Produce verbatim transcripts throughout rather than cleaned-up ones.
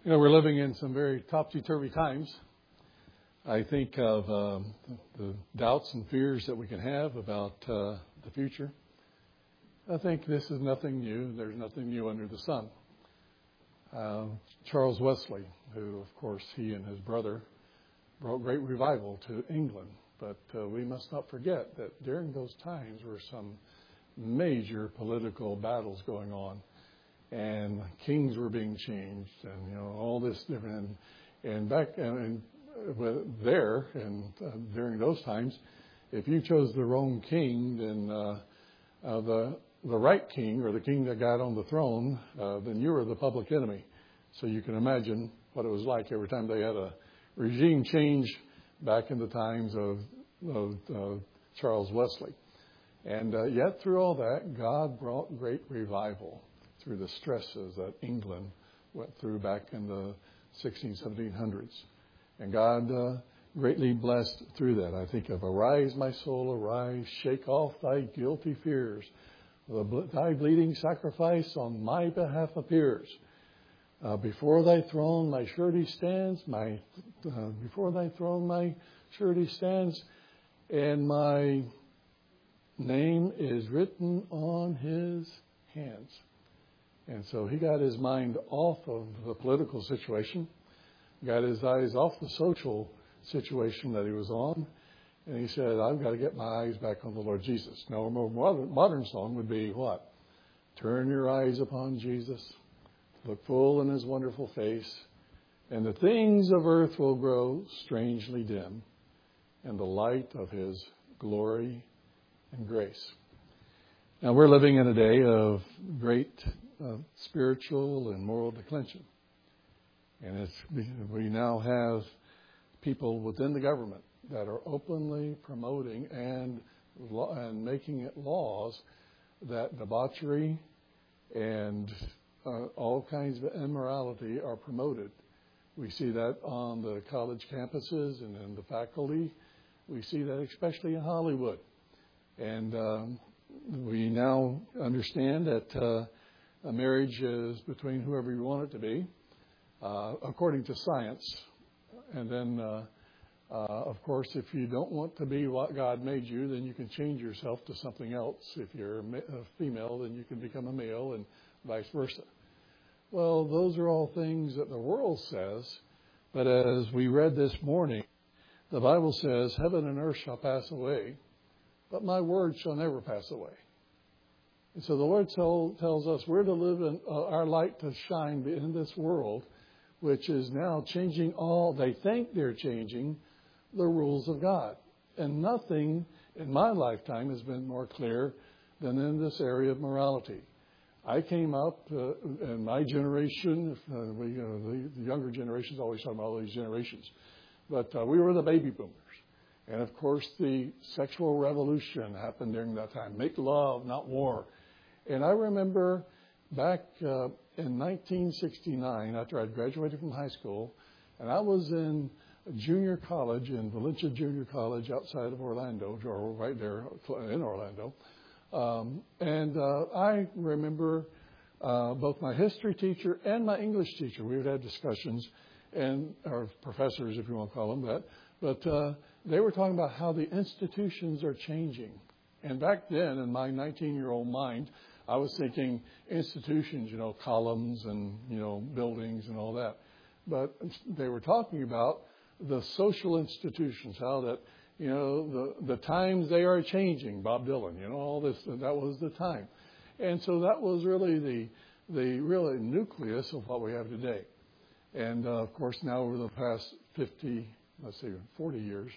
You know, we're living in some very topsy-turvy times. I think of um, the doubts and fears that we can have about uh, the future. I think this is nothing new. There's nothing new under the sun. Uh, Charles Wesley, who, of course, he and his brother brought great revival to England. But uh, we must not forget that during those times were some major political battles going on. And kings were being changed, and you know all this different. And, and back and, and there, and uh, during those times, if you chose the wrong king, then uh, uh, the the right king or the king that got on the throne, uh, then you were the public enemy. So you can imagine what it was like every time they had a regime change back in the times of, of uh, Charles Wesley. And uh, yet through all that, God brought great revival through the stresses that England went through back in the sixteen, seventeen hundreds. And God uh, greatly blessed through that. I think of, arise, my soul, arise, shake off thy guilty fears. The, thy bleeding sacrifice on my behalf appears. Uh, before thy throne my surety stands, my uh, before thy throne my surety stands, and my name is written on his hands. And so he got his mind off of the political situation, got his eyes off the social situation that he was on, and he said, I've got to get my eyes back on the Lord Jesus. Now, a more modern, modern song would be what? Turn your eyes upon Jesus, look full in his wonderful face, and the things of earth will grow strangely dim, and the light of his glory and grace. Now, we're living in a day of great uh, spiritual and moral declension. And it's, we now have people within the government that are openly promoting and, and making it laws that debauchery and uh, all kinds of immorality are promoted. We see that on the college campuses and in the faculty. We see that especially in Hollywood. And um, we now understand that uh, a marriage is between whoever you want it to be, uh, according to science. And then, uh, uh, of course, if you don't want to be what God made you, then you can change yourself to something else. If you're a, ma- a female, then you can become a male, and vice versa. Well, those are all things that the world says. But as we read this morning, the Bible says, heaven and earth shall pass away, but my word shall never pass away. And so the Lord tell, tells us we're to live in uh, our light to shine in this world, which is now changing all, they think they're changing the rules of God. And nothing in my lifetime has been more clear than in this area of morality. I came up uh, in my generation, uh, we, uh, the, the younger generations always talk about all these generations, but uh, we were the baby boomers. And of course, the sexual revolution happened during that time. Make love, not war. And I remember back uh, in nineteen sixty-nine, after I'd graduated from high school, and I was in junior college, in Valencia Junior College outside of Orlando, or right there in Orlando. Um, and uh, I remember uh, both my history teacher and my English teacher. We would have discussions, and or professors, if you want to call them that. But uh, they were talking about how the institutions are changing. And back then, in my nineteen-year-old mind, I was thinking institutions, you know, columns and, you know, buildings and all that. But they were talking about the social institutions, how that, you know, the, the times they are changing. Bob Dylan, you know, all this, that was the time. And so that was really the, the really nucleus of what we have today. And, uh, of course, now over the past fifty, let's see, forty years,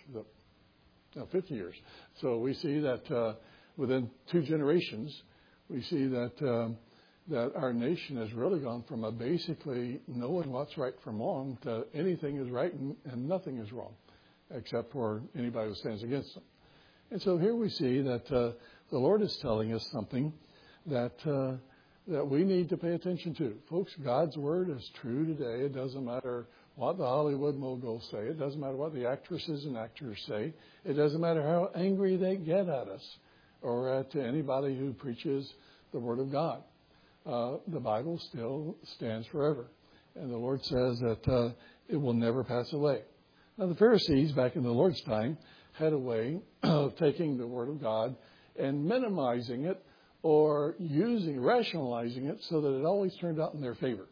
no, fifty years. So we see that uh, within two generations, we see that um, that our nation has really gone from a basically knowing what's right from wrong to anything is right and, and nothing is wrong, except for anybody who stands against them. And so here we see that uh, the Lord is telling us something that uh, that we need to pay attention to. Folks, God's word is true today. It doesn't matter what the Hollywood moguls say. It doesn't matter what the actresses and actors say. It doesn't matter how angry they get at us or at anybody who preaches the word of God. Uh, the Bible still stands forever. And the Lord says that uh, it will never pass away. Now, the Pharisees, back in the Lord's time, had a way of taking the Word of God and minimizing it or using, rationalizing it so that it always turned out in their favor.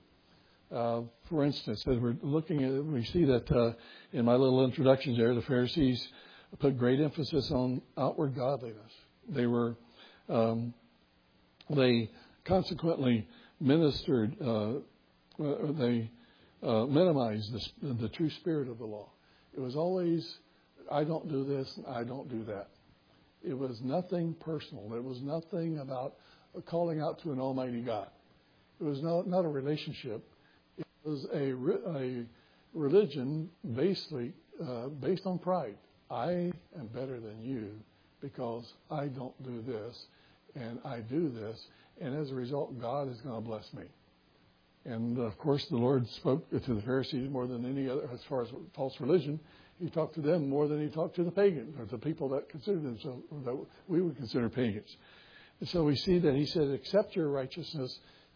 Uh, for instance, as we're looking at it, we see that uh, in my little introduction there, the Pharisees put great emphasis on outward godliness. They were, um, they consequently ministered, uh, they uh, minimized the, the true spirit of the law. It was always, I don't do this, and I don't do that. It was nothing personal. It was nothing about calling out to an almighty God. It was not, not a relationship. It was a, a religion basically uh, based on pride. I am better than you because I don't do this and I do this. And as a result, God is going to bless me. And, of course, the Lord spoke to the Pharisees more than any other, as far as false religion. He talked to them more than he talked to the pagan, or the people that considered themselves, that we would consider pagans. And so we see that he said, accept your righteousness,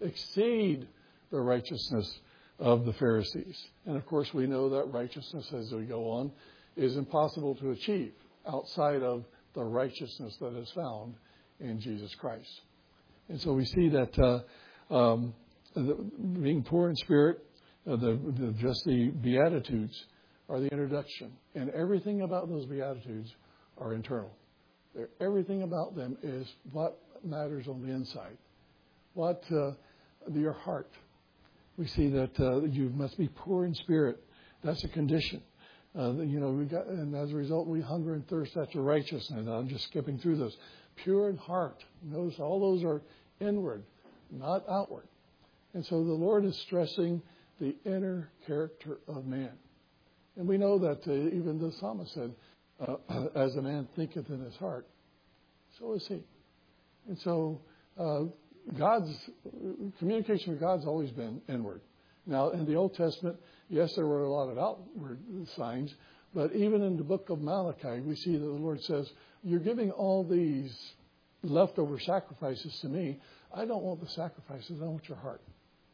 exceed the righteousness of the Pharisees. And, of course, we know that righteousness, as we go on, is impossible to achieve outside of the righteousness that is found in Jesus Christ. And so we see that uh, um, the, being poor in spirit, uh, the, the, just the Beatitudes are the introduction. And everything about those Beatitudes are internal. They're, everything about them is what matters on the inside. What uh, your heart. We see that uh, you must be poor in spirit. That's a condition. Uh, you know, we got, and as a result, we hunger and thirst after righteousness. I'm just skipping through those. Pure in heart. Notice all those are inward, not outward. And so the Lord is stressing the inner character of man. And we know that uh, even the psalmist said, uh, as a man thinketh in his heart, so is he. And so uh, God's communication with God's always been inward. Now, in the Old Testament, yes, there were a lot of outward signs, but even in the book of Malachi, we see that the Lord says, you're giving all these leftover sacrifices to me. I don't want the sacrifices. I want your heart.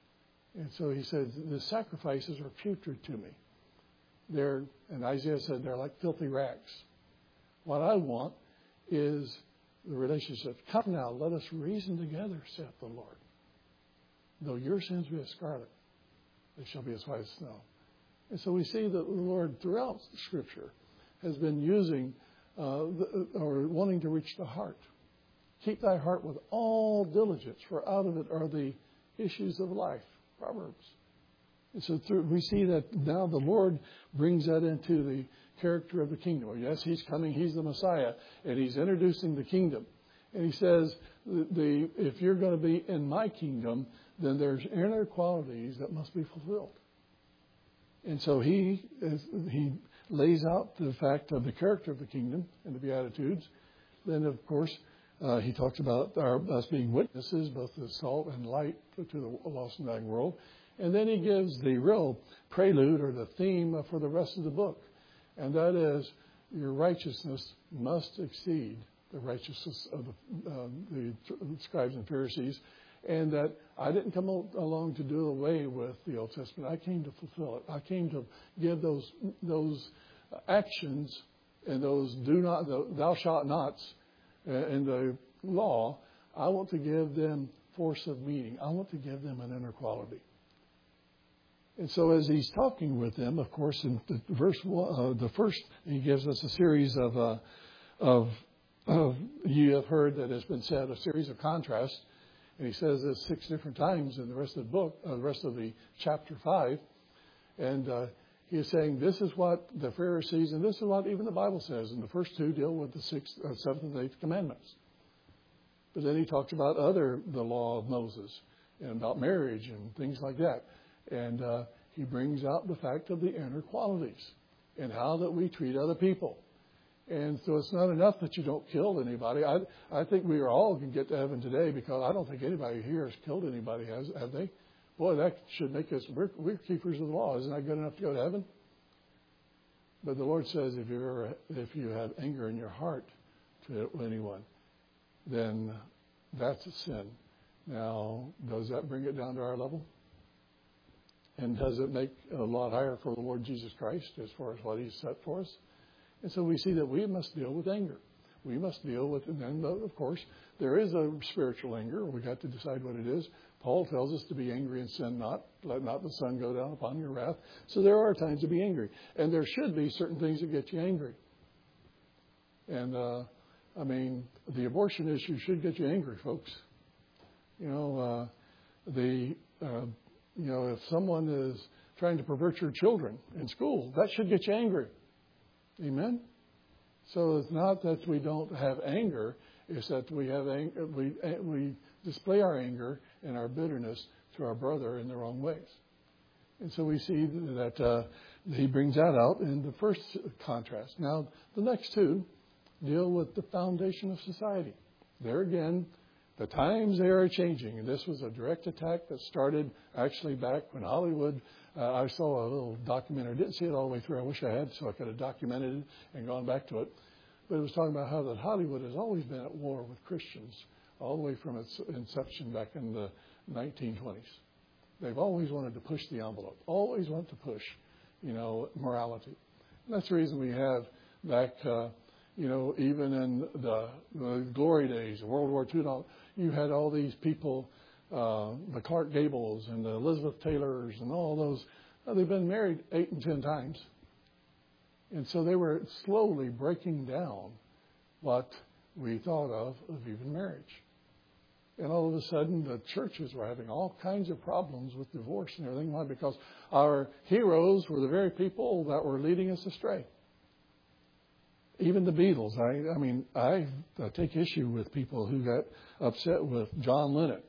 And so he says, the sacrifices are putrid to me. They're, and Isaiah said, they're like filthy rags. What I want is the relationship. Come now, let us reason together, saith the Lord. Though your sins be as scarlet, they shall be as white as snow. And so we see that the Lord, throughout Scripture, has been using uh, the, or wanting to reach the heart. Keep thy heart with all diligence, for out of it are the issues of life. Proverbs. And so through, we see that now the Lord brings that into the character of the kingdom. Well, yes, he's coming. He's the Messiah. And he's introducing the kingdom. And he says, the, the if you're going to be in my kingdom, then there's inner qualities that must be fulfilled. And so he is, he lays out the fact of the character of the kingdom and the Beatitudes. Then, of course, uh, he talks about our, us being witnesses, both the salt and light to the lost and dying world. And then he gives the real prelude or the theme for the rest of the book. And that is, your righteousness must exceed the righteousness of the, uh, the scribes and Pharisees. And that I didn't come along to do away with the Old Testament. I came to fulfill it. I came to give those those actions and those do not, the thou shalt nots in the law. I want to give them force of meaning. I want to give them an inner quality. And so as he's talking with them, of course, in the verse uh, the first, he gives us a series of, uh, of, of, you have heard that has been said, a series of contrasts. And he says this six different times in the rest of the book, uh, the rest of the chapter five. And uh, he is saying this is what the Pharisees, and this is what even the Bible says. And the first two deal with the sixth, uh, seventh, and eighth commandments. But then he talks about other, the law of Moses, and about marriage and things like that. And uh, he brings out the fact of the inner qualities and how that we treat other people. And so it's not enough that you don't kill anybody. I I think we are all can get to heaven today because I don't think anybody here has killed anybody, has have they? Boy, that should make us, we're, we're keepers of the law. Isn't that good enough to go to heaven? But the Lord says if you ever, if you have anger in your heart to anyone, then that's a sin. Now, does that bring it down to our level? And does it make a lot higher for the Lord Jesus Christ as far as what He's set for us? And so we see that we must deal with anger. We must deal with, and then, of course, there is a spiritual anger. We've got to decide what it is. Paul tells us to be angry and sin not. Let not the sun go down upon your wrath. So there are times to be angry. And there should be certain things that get you angry. And, uh, I mean, the abortion issue should get you angry, folks. You know, uh, the, uh, you know, if someone is trying to pervert your children in school, that should get you angry. Amen? So it's not that we don't have anger. It's that we have anger, we, we display our anger and our bitterness to our brother in the wrong ways. And so we see that uh, he brings that out in the first contrast. Now, the next two deal with the foundation of society. There again, the times they are changing. And this was a direct attack that started actually back when Hollywood, uh, I saw a little documentary. I didn't see it all the way through. I wish I had, so I could have documented it and gone back to it. But it was talking about how that Hollywood has always been at war with Christians all the way from its inception back in the nineteen twenties. They've always wanted to push the envelope, always want to push, you know, morality. And that's the reason we have back, uh, you know, even in the, the glory days of World War Two, and all, you had all these people, uh, the Clark Gables and the Elizabeth Taylors and all those. Uh, they've been married eight and ten times. And so they were slowly breaking down what we thought of of even marriage. And all of a sudden, the churches were having all kinds of problems with divorce and everything. Why? Because our heroes were the very people that were leading us astray. Even the Beatles. I, I mean, I take issue with people who got upset with John Lennon,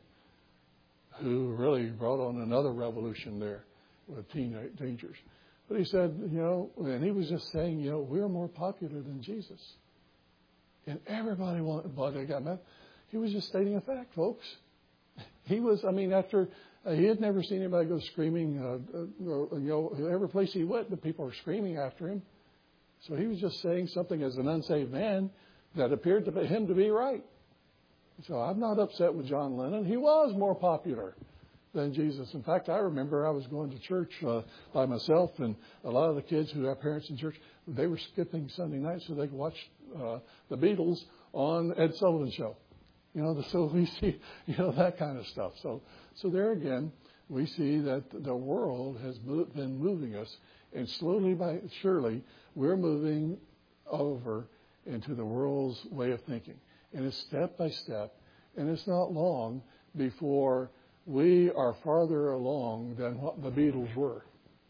who really brought on another revolution there with teenagers. But he said, you know, and he was just saying, you know, we're more popular than Jesus. And everybody wanted, but they got mad. He was just stating a fact, folks. He was, I mean, after, uh, he had never seen anybody go screaming, uh, uh, you know, every place he went, the people were screaming after him. So he was just saying something as an unsaved man that appeared to him to be right. So I'm not upset with John Lennon. He was more popular than Jesus. In fact, I remember I was going to church uh, by myself, and a lot of the kids who have parents in church, they were skipping Sunday night so they could watch uh, the Beatles on Ed Sullivan Show. You know, so we see, you know, that kind of stuff. So, so there again, we see that the world has been moving us, and slowly but surely, we're moving over into the world's way of thinking. And it's step by step, and it's not long before we are farther along than what the Beatles were.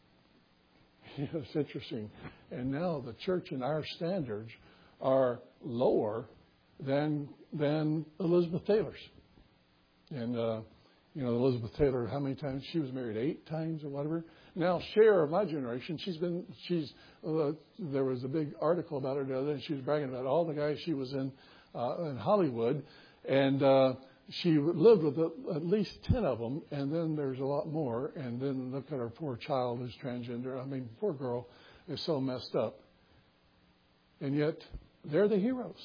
You know, it's interesting. And now the church and our standards are lower than than Elizabeth Taylor's. And, uh, you know, Elizabeth Taylor, how many times? She was married eight times or whatever. Now, Cher of my generation, she's been, she's, uh, there was a big article about her the other day, and she was bragging about all the guys she was in, uh, in Hollywood. And, uh, she lived with at least ten of them, and then there's a lot more. And then look at her poor child who's transgender. I mean, poor girl is so messed up. And yet, they're the heroes.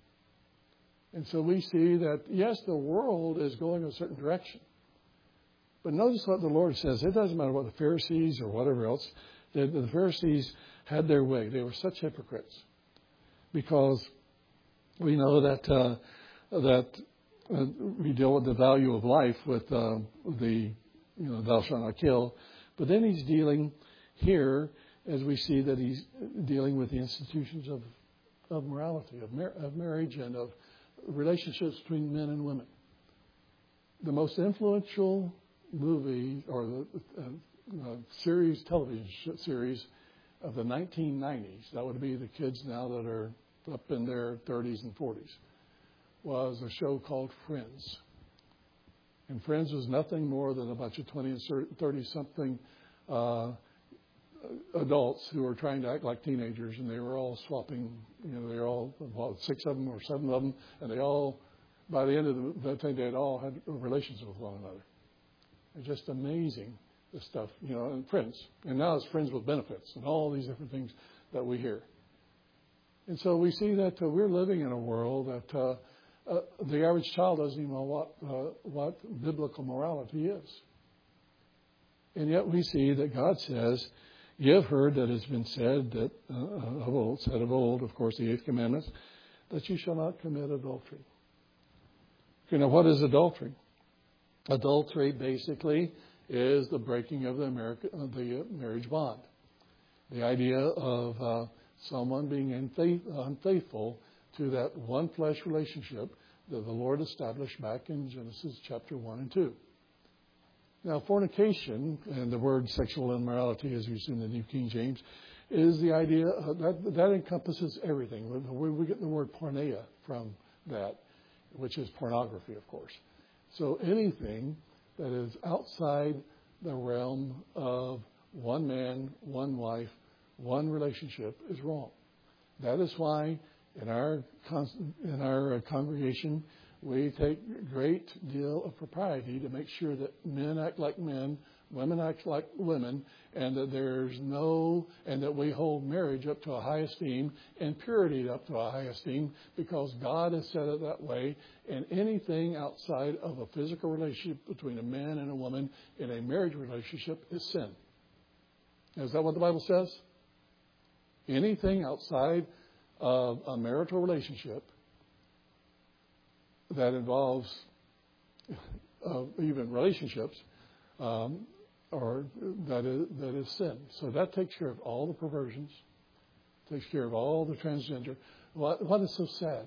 And so we see that, yes, the world is going a certain direction. But notice what the Lord says. It doesn't matter what the Pharisees or whatever else. The, the Pharisees had their way. They were such hypocrites. Because we know that uh, that uh, we deal with the value of life with uh, the, you know, thou shalt not kill. But then he's dealing here, as we see that he's dealing with the institutions of, of morality, of, mar- of marriage, and of relationships between men and women. The most influential movie or the uh, uh, series, television series of the nineteen nineties, that would be the kids now that are up in their thirties and forties, was a show called Friends. And Friends was nothing more than a bunch of twenty and thirty-something uh, adults who were trying to act like teenagers, and they were all swapping, you know, they were all, well, six of them or seven of them, and they all, by the end of the, that thing, they had all had relations with one another. It's just amazing, the stuff, you know, and Friends. And now it's Friends with Benefits and all these different things that we hear. And so we see that uh, we're living in a world that uh, uh, the average child doesn't even know what, uh, what biblical morality is. And yet we see that God says, "You have heard that it has been said that uh, of old, said of old, of course, the eighth commandment, that you shall not commit adultery." You know, what is adultery? Adultery basically is the breaking of the, America, of the marriage bond. The idea of uh, someone being unfaith, unfaithful to that one flesh relationship that the Lord established back in Genesis chapter one and two. Now, fornication, and the word sexual immorality, as we see in the New King James, is the idea of that, that encompasses everything. We, we get the word porneia from that, which is pornography, of course. So anything that is outside the realm of one man, one wife, one relationship is wrong. That is why in our in our congregation we take great deal of propriety to make sure that men act like men, women act like women, and that there's no, and that we hold marriage up to a high esteem and purity up to a high esteem, because God has said it that way. And anything outside of a physical relationship between a man and a woman in a marriage relationship is sin. Is that what the Bible says? Anything outside of a marital relationship that involves uh, even relationships, um, or that is, that is sin. So that takes care of all the perversions, takes care of all the transgender. What, what is so sad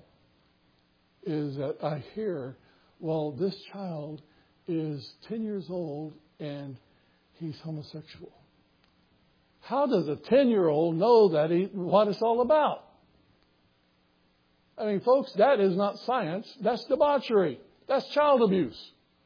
is that I hear, well, this child is ten years old and he's homosexual. How does a ten-year-old know that he, what it's all about? I mean, folks, that is not science. That's debauchery. That's child abuse.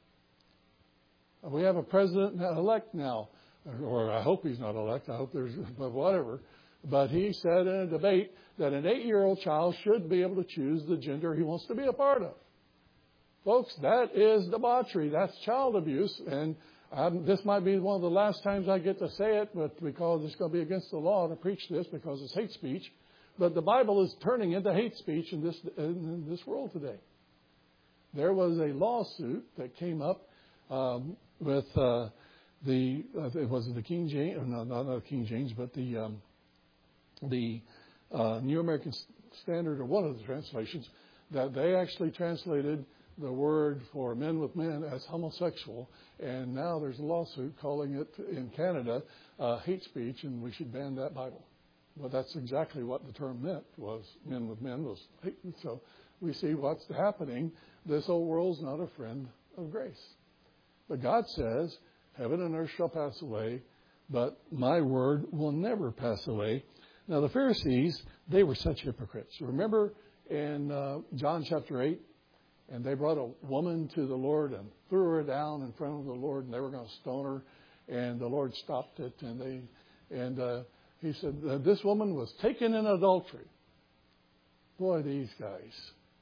We have a president-elect now, or I hope he's not elect. I hope there's, but whatever. But he said in a debate that an eight-year-old child should be able to choose the gender he wants to be a part of. Folks, that is debauchery. That's child abuse. And I'm, this might be one of the last times I get to say it, but because it's going to be against the law to preach this because it's hate speech. But the Bible is turning into hate speech in this in this world today. There was a lawsuit that came up um, with uh, the uh, it was the King James, no, not the King James, but the um, the uh, New American Standard, or one of the translations, that they actually translated the word for men with men as homosexual, and now there's a lawsuit calling it in Canada uh, hate speech, and we should ban that Bible. Well, that's exactly what the term meant, was men with men was hate. So we see what's happening. This old world's not a friend of grace. But God says, heaven and earth shall pass away, but my word will never pass away. Now, the Pharisees, they were such hypocrites. Remember in uh, John chapter eight, and they brought a woman to the Lord and threw her down in front of the Lord, and they were going to stone her, and the Lord stopped it, and they, and uh, he said, this woman was taken in adultery. Boy, these guys.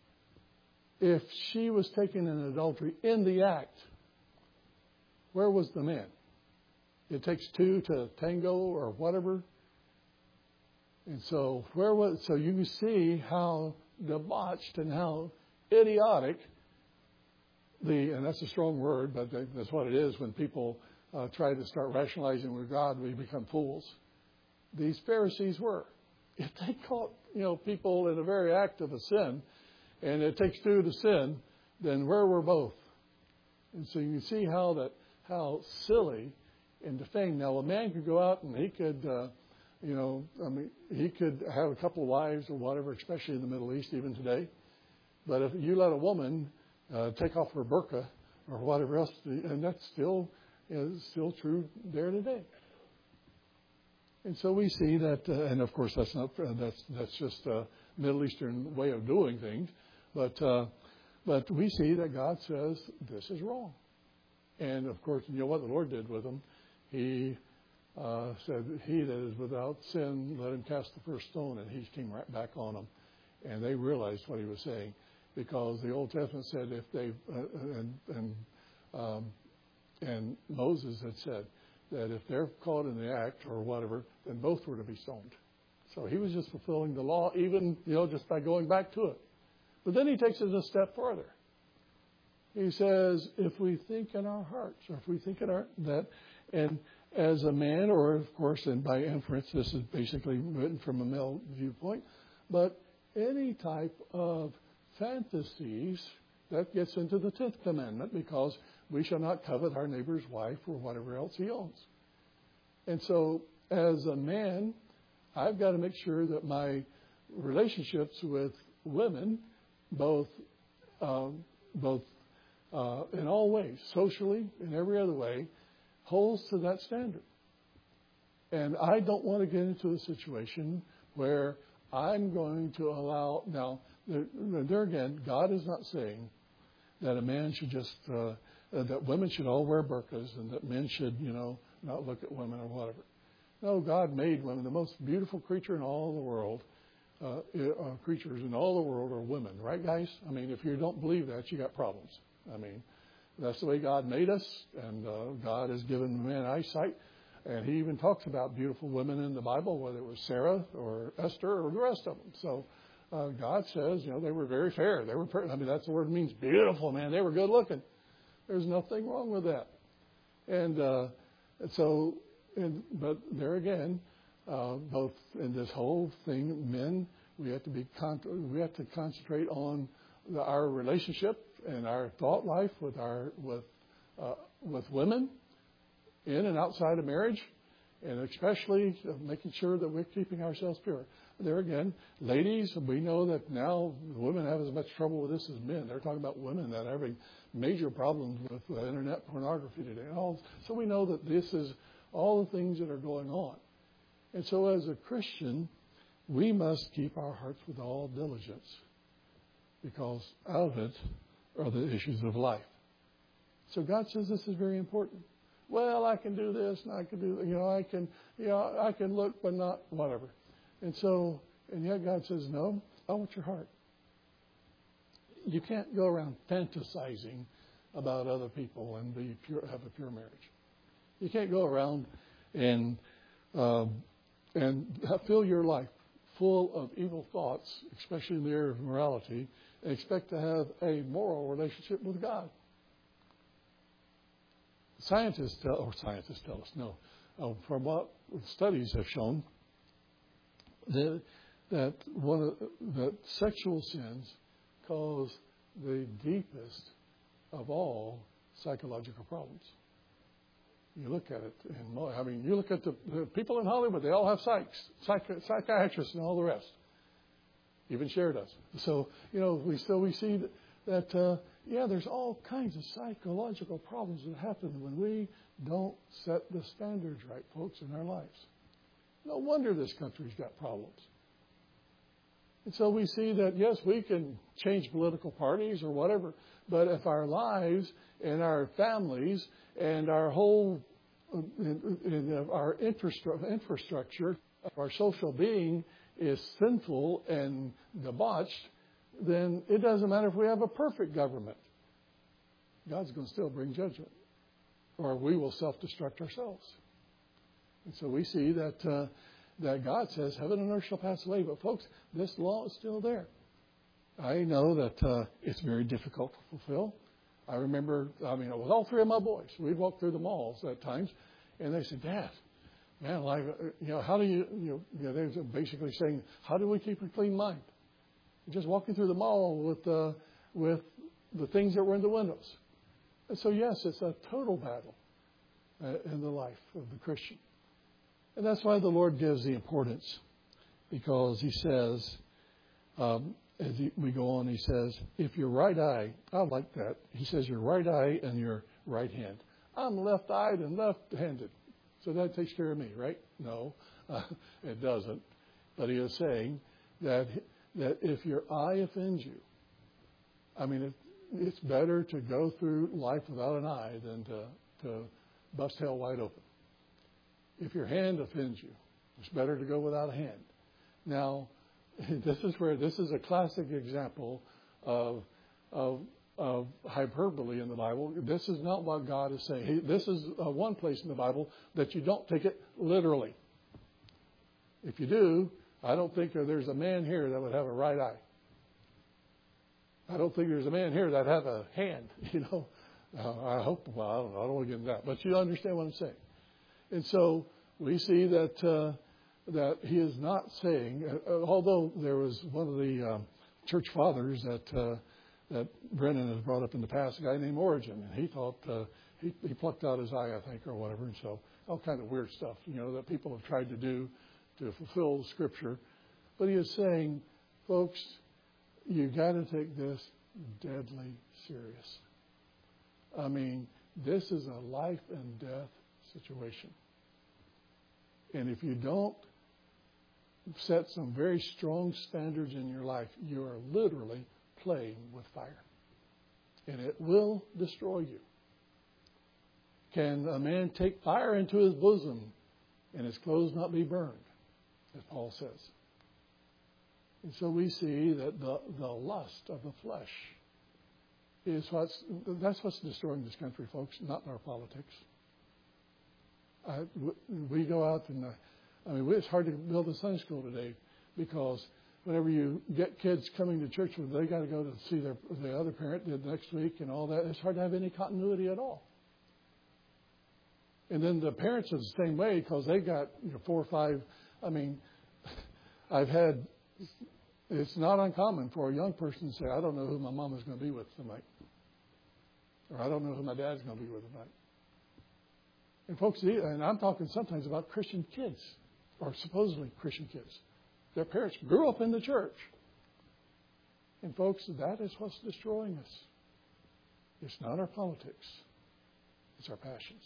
If she was taken in adultery in the act, where was the man? It takes two to tango or whatever. And so where was? So you can see how debauched and how idiotic the, and that's a strong word, but that's what it is when people uh, try to start rationalizing with God, we become fools. These Pharisees were. If they caught, you know, people in the very act of a sin, and it takes two to sin, then where were both? And so you can see how that, how silly and defamed. Now, a man could go out and he could, uh, you know, I mean, he could have a couple of wives or whatever, especially in the Middle East even today. But if you let a woman uh, take off her burqa or whatever else, and that's still is still true there today. And so we see that, uh, and of course that's not uh, that's that's just a Middle Eastern way of doing things, but uh, but we see that God says this is wrong, and of course you know what the Lord did with them. He uh, said, "He that is without sin, let him cast the first stone," and He came right back on them, and they realized what He was saying, because the Old Testament said if they uh, and and um, and Moses had said that if they're caught in the act or whatever, then both were to be stoned. So He was just fulfilling the law, even, you know, just by going back to it. But then He takes it a step further. He says, if we think in our hearts, or if we think in our, that, and as a man, or of course, and by inference, this is basically written from a male viewpoint, but any type of fantasies, that gets into the tenth commandment, because we shall not covet our neighbor's wife or whatever else he owns. And so, as a man, I've got to make sure that my relationships with women, both, um, both uh, in all ways, socially, in every other way, holds to that standard. And I don't want to get into a situation where I'm going to allow, now, there, there again, God is not saying that a man should just, uh, that women should all wear burqas and that men should, you know, not look at women or whatever. No, God made women. The most beautiful creature in all the world, uh, uh, creatures in all the world are women, right, guys? I mean, if you don't believe that, you got problems. I mean, that's the way God made us, and uh, God has given man eyesight. And he even talks about beautiful women in the Bible, whether it was Sarah or Esther or the rest of them. So uh, God says, you know, they were very fair. They were, I mean, that's the word means beautiful, man. They were good looking. There's nothing wrong with that. And uh, so, and, but there again, uh, both in this whole thing, men, we have to be con- we have to concentrate on the, our relationship and our thought life with our with uh, with women, in and outside of marriage, and especially making sure that we're keeping ourselves pure. There again, ladies, we know that now women have as much trouble with this as men. They're talking about women that are having major problems with uh, internet pornography today. And all, so we know that this is all the things that are going on. And so as a Christian, we must keep our hearts with all diligence, because out of it are the issues of life. So God says this is very important. Well, I can do this and I can do, you know, I can, you know, I can look, but not whatever. And so, and yet God says, no, I want your heart. You can't go around fantasizing about other people and be pure, have a pure marriage. You can't go around and um, and fill your life full of evil thoughts, especially in the area of morality, and expect to have a moral relationship with God. Scientists tell, or scientists tell us, no, uh, from what studies have shown, that that one of, that sexual sins cause the deepest of all psychological problems. You look at it, and I mean, you look at the, the people in Hollywood; they all have psychs, psych, psychiatrists, and all the rest. Even Cher does. So you know, we still we see that, that uh, yeah, there's all kinds of psychological problems that happen when we don't set the standards right, folks, in our lives. No wonder this country's got problems. And so we see that, yes, we can change political parties or whatever, but if our lives and our families and our whole in, in our infrastructure, our social being is sinful and debauched, then it doesn't matter if we have a perfect government. God's going to still bring judgment, or we will self-destruct ourselves. And so we see that uh, that God says, heaven and earth shall pass away, but folks, this law is still there. I know that uh, it's very difficult to fulfill. I remember, I mean, it was all three of my boys. We'd walk through the malls at times, and they said, Dad, man, like, you know, how do you, you know, you know, they were basically saying, how do we keep a clean mind? Just walking through the mall with uh, with the things that were in the windows. And so, yes, it's a total battle uh, in the life of the Christian. And that's why the Lord gives the importance, because he says, um, as he, we go on, he says, if your right eye, I like that. He says your right eye and your right hand. I'm left-eyed and left-handed. So that takes care of me, right? No, uh, it doesn't. But he is saying that that if your eye offends you, I mean, it, it's better to go through life without an eye than to, to bust hell wide open. If your hand offends you, it's better to go without a hand. Now, this is where this is a classic example of of, of hyperbole in the Bible. This is not what God is saying. He, this is uh, one place in the Bible that you don't take it literally. If you do, I don't think there's a man here that would have a right eye. I don't think there's a man here that have a hand, you know. Uh, I hope, well, I don't know. I don't want to get into that. But you understand what I'm saying. And so we see that uh, that he is not saying, uh, although there was one of the um, church fathers that uh, that Brennan has brought up in the past, a guy named Origen, and he thought uh, he, he plucked out his eye, I think, or whatever. And so all kind of weird stuff, you know, that people have tried to do to fulfill Scripture. But he is saying, folks, you got to take this deadly serious. I mean, this is a life and death situation. And if you don't set some very strong standards in your life, you are literally playing with fire. And it will destroy you. Can a man take fire into his bosom and his clothes not be burned, as Paul says? And so we see that the, the lust of the flesh is what's, that's what's destroying this country, folks, not our politics. I, we go out and, uh, I mean, it's hard to build a Sunday school today because whenever you get kids coming to church, they got to go to see their the other parent the next week and all that. It's hard to have any continuity at all. And then the parents are the same way because they got you know, four or five. I mean, I've had, it's not uncommon for a young person to say, I don't know who my mom is going to be with tonight. Or I don't know who my dad's going to be with tonight. And folks, and I'm talking sometimes about Christian kids, or supposedly Christian kids. Their parents grew up in the church. And folks, that is what's destroying us. It's not our politics. It's our passions.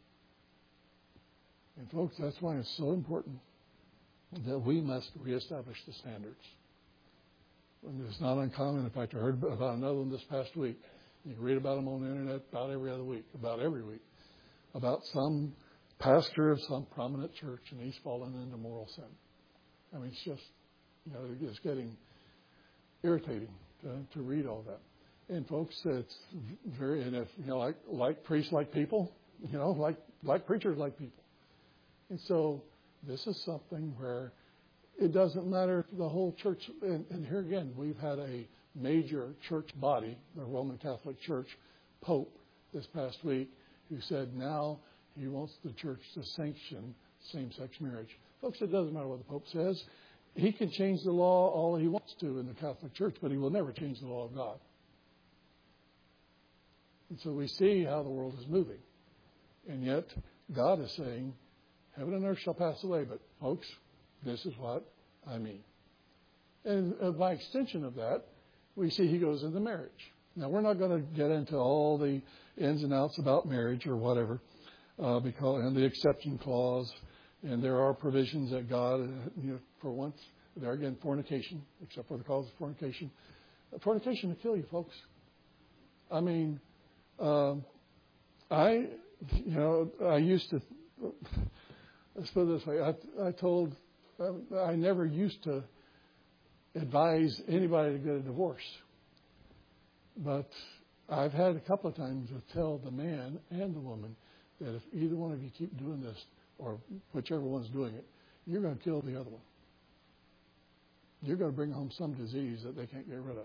And folks, that's why it's so important that we must reestablish the standards. And it's not uncommon. In fact, I heard about another one this past week. You can read about them on the internet about every other week, about every week, about some pastor of some prominent church, and he's fallen into moral sin. I mean, it's just, you know, it's getting irritating to, to read all that. And folks, it's very, and if, you know, like, like priests like people, you know, like, like preachers like people. And so this is something where it doesn't matter if the whole church, and, and here again, we've had a major church body, the Roman Catholic Church, Pope, this past week, who said now he wants the church to sanction same-sex marriage. Folks, it doesn't matter what the Pope says. He can change the law all he wants to in the Catholic Church, but he will never change the law of God. And so we see how the world is moving. And yet, God is saying, heaven and earth shall pass away, but folks, this is what I mean. And uh, by extension of that, we see he goes into marriage. Now, we're not going to get into all the ins and outs about marriage or whatever, uh, because and the exception clause, and there are provisions that God, uh, you know, for once, there again, fornication, except for the cause of fornication. Uh, fornication will kill you, folks. I mean, um, I, you know, I used to, let's put it this way, I, I told, I never used to advise anybody to get a divorce. But I've had a couple of times to tell the man and the woman that if either one of you keep doing this, or whichever one's doing it, you're going to kill the other one. You're going to bring home some disease that they can't get rid of.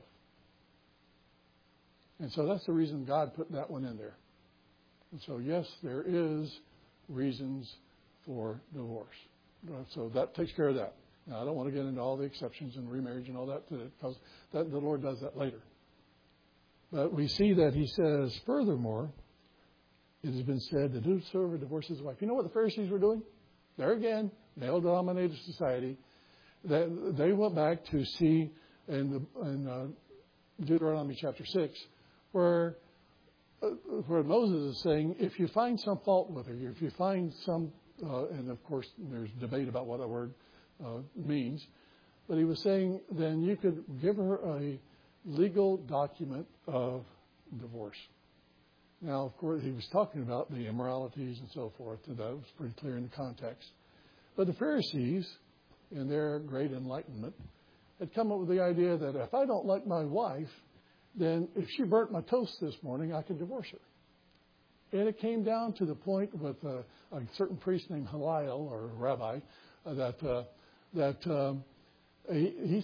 And so that's the reason God put that one in there. And so, yes, there is reasons for divorce. So that takes care of that. Now, I don't want to get into all the exceptions and remarriage and all that, because that, the Lord does that later. But we see that he says, furthermore, it has been said that whosoever divorces his wife. You know what the Pharisees were doing? There again, male-dominated society. That they went back to see in, the, in uh, Deuteronomy chapter six, where uh, where Moses is saying, if you find some fault with her, if you find some, uh, and of course there's debate about what that word uh, means, but he was saying then you could give her a legal document of divorce. Now, of course, he was talking about the immoralities and so forth, and that was pretty clear in the context. But the Pharisees, in their great enlightenment, had come up with the idea that if I don't like my wife, then if she burnt my toast this morning, I could divorce her. And it came down to the point with a, a certain priest named Hillel, or rabbi, uh, that uh, that um, he, he said,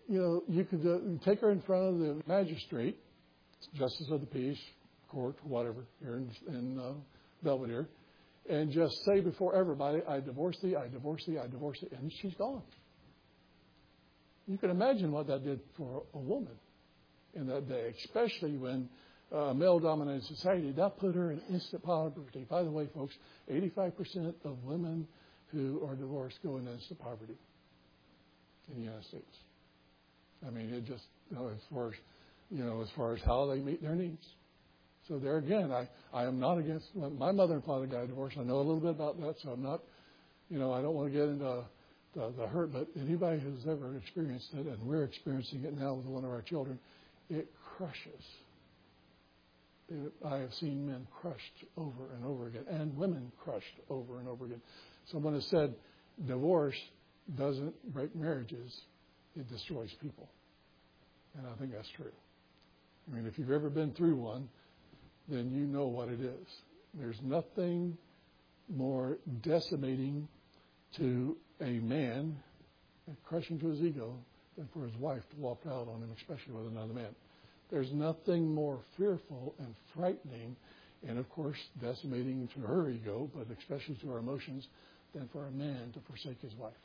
you know, you could uh, take her in front of the magistrate, justice of the peace, court, whatever, here in, in uh, Belvedere, and just say before everybody, I divorce thee, I divorce thee, I divorce thee, and she's gone. You can imagine what that did for a woman in that day, especially when a uh, male-dominated society, that put her in instant poverty. By the way, folks, eighty-five percent of women who are divorced go into instant poverty in the United States. I mean, it just, you know, as far as, you know, as far as how they meet their needs. So there again, I, I am not against, my mother and father got divorced. I know a little bit about that, so I'm not, you know, I don't want to get into the, the hurt, but anybody who's ever experienced it, and we're experiencing it now with one of our children, it crushes. It, I have seen men crushed over and over again, and women crushed over and over again. Someone has said, divorce doesn't break marriages, it destroys people. And I think that's true. I mean, if you've ever been through one, then you know what it is. There's nothing more decimating to a man, crushing to his ego, than for his wife to walk out on him, especially with another man. There's nothing more fearful and frightening, and of course decimating to her ego, but especially to her emotions, than for a man to forsake his wife.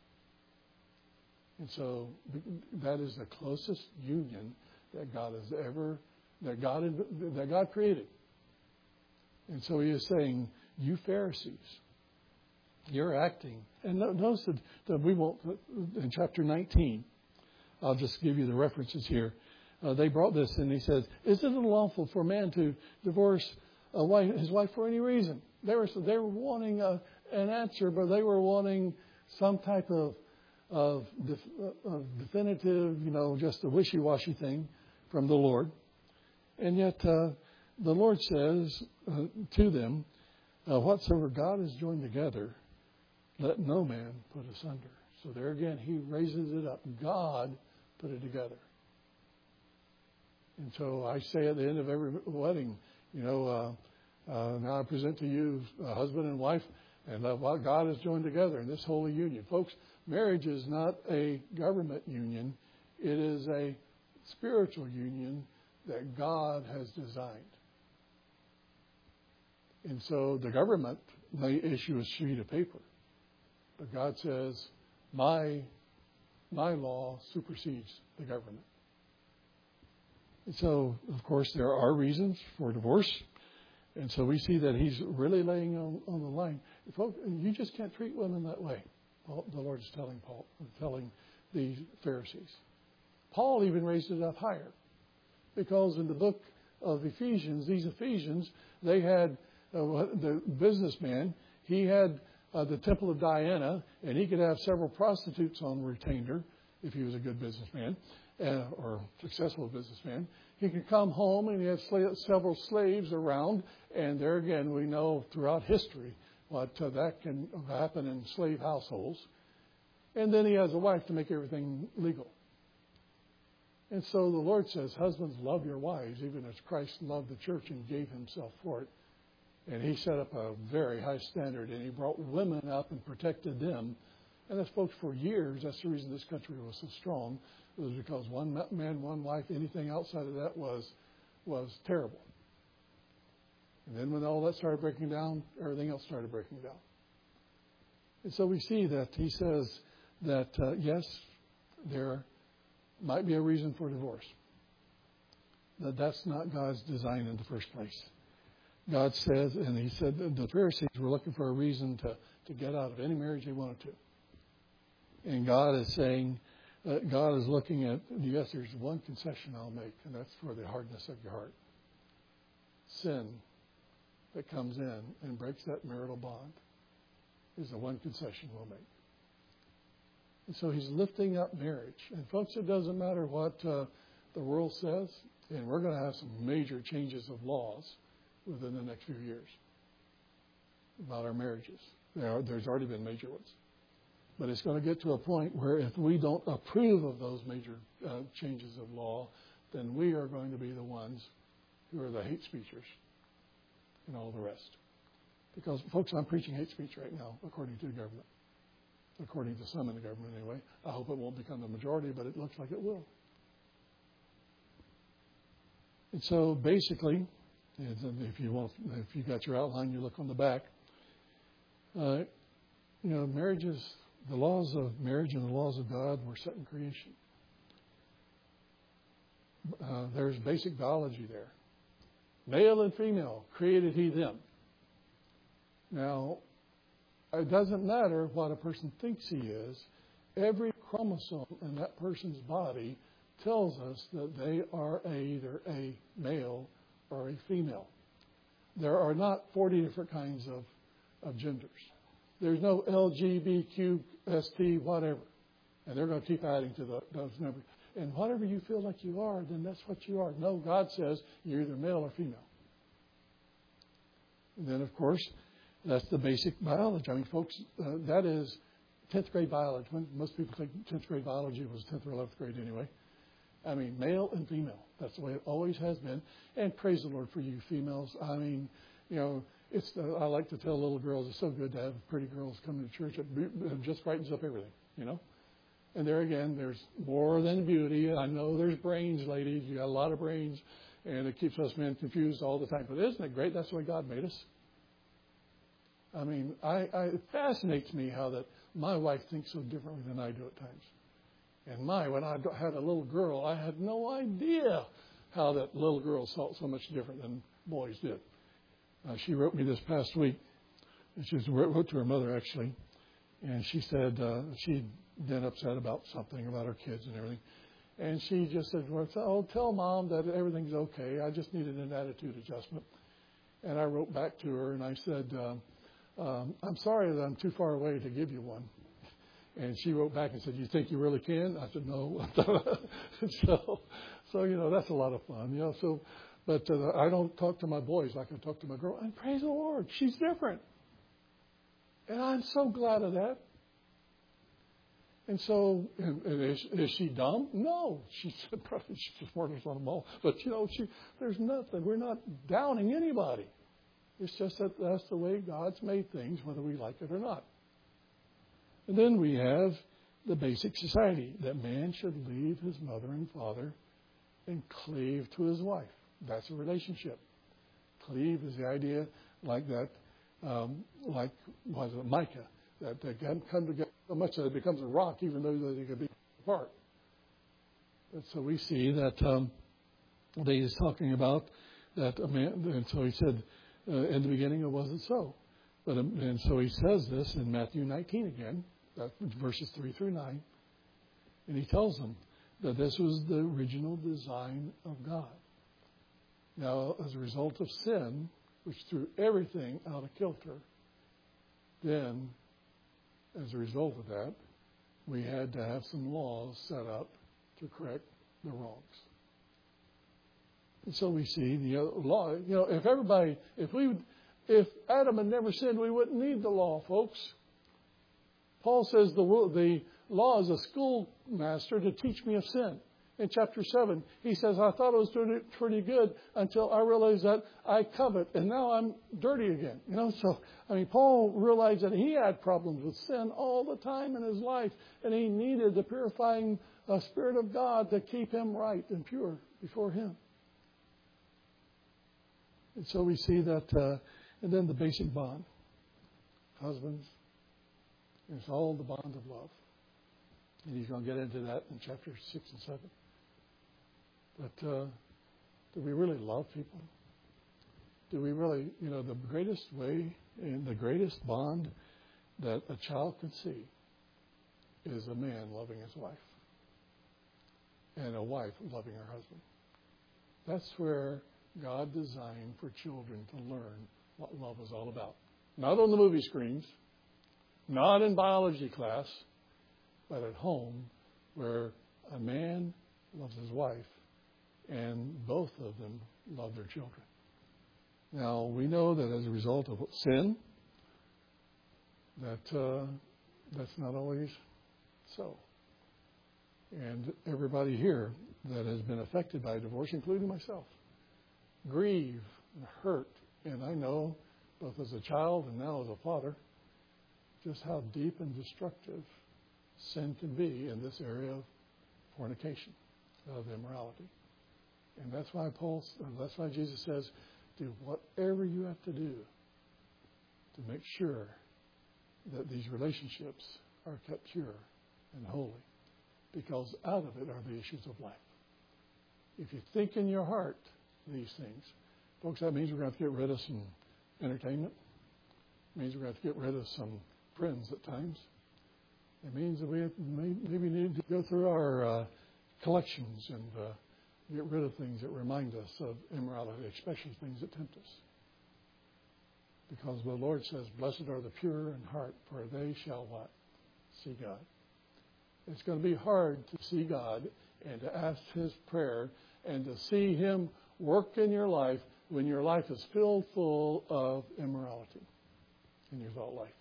And so that is the closest union that God has ever, that God that God created. And so He is saying, you Pharisees, you're acting. And notice that, that we won't, in chapter nineteen, I'll just give you the references here. Uh, they brought this and He says, is it unlawful for a man to divorce a wife, his wife for any reason? They were, they were wanting a, an answer, but they were wanting some type of Of, def, of definitive, you know, just a wishy-washy thing from the Lord. And yet uh, the Lord says uh, to them, uh, whatsoever God has joined together, let no man put asunder. So there again, He raises it up. God put it together. And so I say at the end of every wedding, you know, uh, uh, now I present to you a husband and wife, and uh, what God has joined together in this holy union. Folks, marriage is not a government union. It is a spiritual union that God has designed. And so the government may issue a sheet of paper. But God says, my, my law supersedes the government. And so, of course, there are reasons for divorce. And so we see that He's really laying on, on the line. Folks, you just can't treat women that way. Paul, the Lord is telling Paul, telling the Pharisees. Paul even raised it up higher, because in the book of Ephesians, these Ephesians, they had uh, the businessman. He had uh, the temple of Diana, and he could have several prostitutes on retainer if he was a good businessman uh, or successful businessman. He could come home and he had sl- several slaves around, and there again we know throughout history what uh, that can happen in slave households. And then he has a wife to make everything legal. And so the Lord says, husbands, love your wives, even as Christ loved the church and gave Himself for it. And He set up a very high standard, and He brought women up and protected them. And that's, folks, for years, that's the reason this country was so strong. It was because one man, one wife, anything outside of that was was terrible. And then when all that started breaking down, everything else started breaking down. And so we see that He says that, uh, yes, there might be a reason for divorce. That that's not God's design in the first place. God says, and He said that the Pharisees were looking for a reason to, to get out of any marriage they wanted to. And God is saying, uh, God is looking at, yes, there's one concession I'll make, and that's for the hardness of your heart. Sin that comes in and breaks that marital bond is the one concession we'll make. And so He's lifting up marriage. And folks, it doesn't matter what uh, the world says, and we're going to have some major changes of laws within the next few years about our marriages. There are, there's already been major ones. But it's going to get to a point where if we don't approve of those major uh, changes of law, then we are going to be the ones who are the hate speakers and all the rest. Because, folks, I'm preaching hate speech right now, according to the government. according to some in the government anyway. I hope it won't become the majority, but it looks like it will. And so basically, if you want, if you got your outline, you look on the back. Uh, you know, marriages, the laws of marriage and the laws of God were set in creation. Uh, there's basic biology there. Male and female created He them. Now, it doesn't matter what a person thinks he is. Every chromosome in that person's body tells us that they are a, either a male or a female. There are not forty different kinds of, of genders. There's no L G B T Q S T, whatever. And they're going to keep adding to the, those numbers. And whatever you feel like you are, then that's what you are. No, God says you're either male or female. And then, of course, that's the basic biology. I mean, folks, uh, that is tenth grade biology. When most people think tenth grade biology was tenth or eleventh grade anyway. I mean, male and female. That's the way it always has been. And praise the Lord for you females. I mean, you know, it's. Uh, I like to tell little girls it's so good to have pretty girls coming to church. It, it just brightens up everything, you know. And there again, there's more than beauty. I know there's brains, ladies. You got a lot of brains. And it keeps us men confused all the time. But isn't it great? That's the way God made us. I mean, I, I, it fascinates me how that my wife thinks so differently than I do at times. And my, when I had a little girl, I had no idea how that little girl felt so much different than boys did. Uh, she wrote me this past week. And she wrote to her mother, actually. And she said uh, she'd been upset about something, about her kids and everything. And she just said, well, oh, tell Mom that everything's okay. I just needed an attitude adjustment. And I wrote back to her and I said, um, um, I'm sorry that I'm too far away to give you one. And she wrote back and said, you think you really can? I said, no. so, so, you know, that's a lot of fun, you know. So, but uh, I don't talk to my boys like I talk to my girl. And praise the Lord, she's different. And I'm so glad of that. And so, and, and is, is she dumb? No. She said, probably she's the smartest on them all. But, you know, she, there's nothing. We're not downing anybody. It's just that that's the way God's made things, whether we like it or not. And then we have the basic society, that man should leave his mother and father and cleave to his wife. That's a relationship. Cleave is the idea like that, um, like was it Micah, that they can come together so much that it becomes a rock, even though they can be apart. And so we see that um, that he's talking about that a man, and so he said, uh, in the beginning it wasn't so. But um, and so he says this in Matthew nineteen again, that's verses three through nine, and he tells them that this was the original design of God. Now, as a result of sin, which threw everything out of kilter, then, as a result of that, we had to have some laws set up to correct the wrongs. And so we see the law. You know, if everybody, if we, if Adam had never sinned, we wouldn't need the law, folks. Paul says the the law is a schoolmaster to teach me of sin. In chapter seven, he says, I thought it was pretty, pretty good until I realized that I covet, and now I'm dirty again. You know, so, I mean, Paul realized that he had problems with sin all the time in his life, and he needed the purifying uh, Spirit of God to keep him right and pure before him. And so we see that, uh, and then the basic bond. Husbands, it's all the bond of love. And he's going to get into that in chapters six and seven. But uh, do we really love people? Do we really, you know, the greatest way and the greatest bond that a child can see is a man loving his wife and a wife loving her husband. That's where God designed for children to learn what love is all about. Not on the movie screens, not in biology class, but at home where a man loves his wife and both of them love their children. Now, we know that as a result of sin, that uh, that's not always so. And everybody here that has been affected by divorce, including myself, grieve and hurt. And I know, both as a child and now as a father, just how deep and destructive sin can be in this area of fornication, of immorality. And that's why Paul, that's why Jesus says, do whatever you have to do to make sure that these relationships are kept pure and holy, because out of it are the issues of life. If you think in your heart these things, folks, that means we're going to have to get rid of some entertainment. It means we're going to have to get rid of some friends at times. It means that we have, maybe need to go through our uh, collections and uh, get rid of things that remind us of immorality, especially things that tempt us. Because the Lord says, blessed are the pure in heart, for they shall what? See God. It's going to be hard to see God and to ask His prayer and to see Him work in your life when your life is filled full of immorality in your thought life.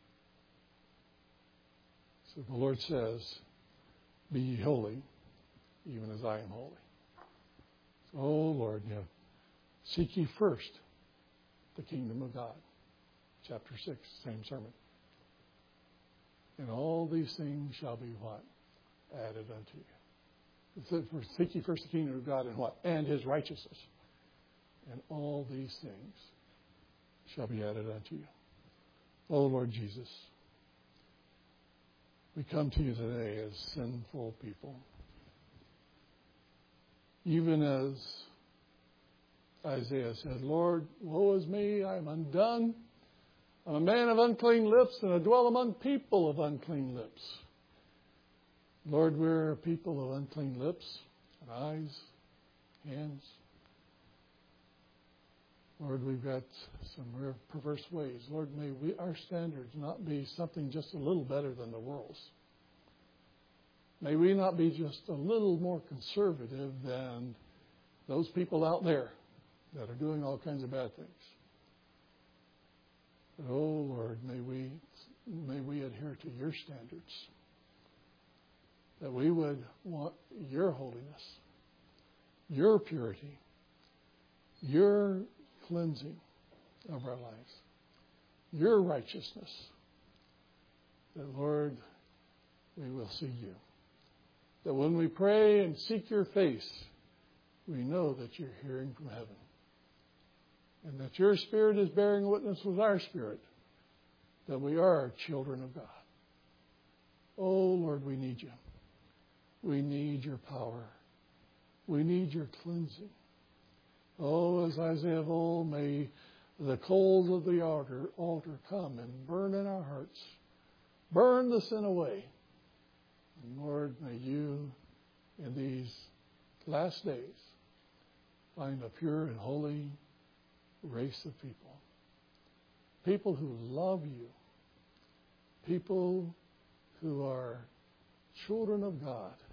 So the Lord says, be ye holy, even as I am holy. So, oh Lord, yeah, seek ye first the kingdom of God. Chapter six, same sermon. And all these things shall be what? Added unto you. It said, seek ye first the kingdom of God and what? And His righteousness. And all these things shall be added unto you. Oh Lord Jesus, we come to you today as sinful people. Even as Isaiah said, Lord, woe is me, I am undone. I'm a man of unclean lips, and I dwell among people of unclean lips. Lord, we're a people of unclean lips, and eyes, hands. Lord, we've got some real perverse ways. Lord, may we, our standards not be something just a little better than the world's. May we not be just a little more conservative than those people out there that are doing all kinds of bad things. But, oh, Lord, may we, may we adhere to your standards, that we would want your holiness, your purity, your cleansing of our lives, your righteousness, that, Lord, we will see you. That when we pray and seek your face, we know that you're hearing from heaven. And that your Spirit is bearing witness with our spirit that we are children of God. Oh, Lord, we need you. We need your power. We need your cleansing. Oh, as Isaiah of old, may the coals of the altar, altar come and burn in our hearts. Burn the sin away. And Lord, may you in these last days find a pure and holy race of people. People who love you. People who are children of God.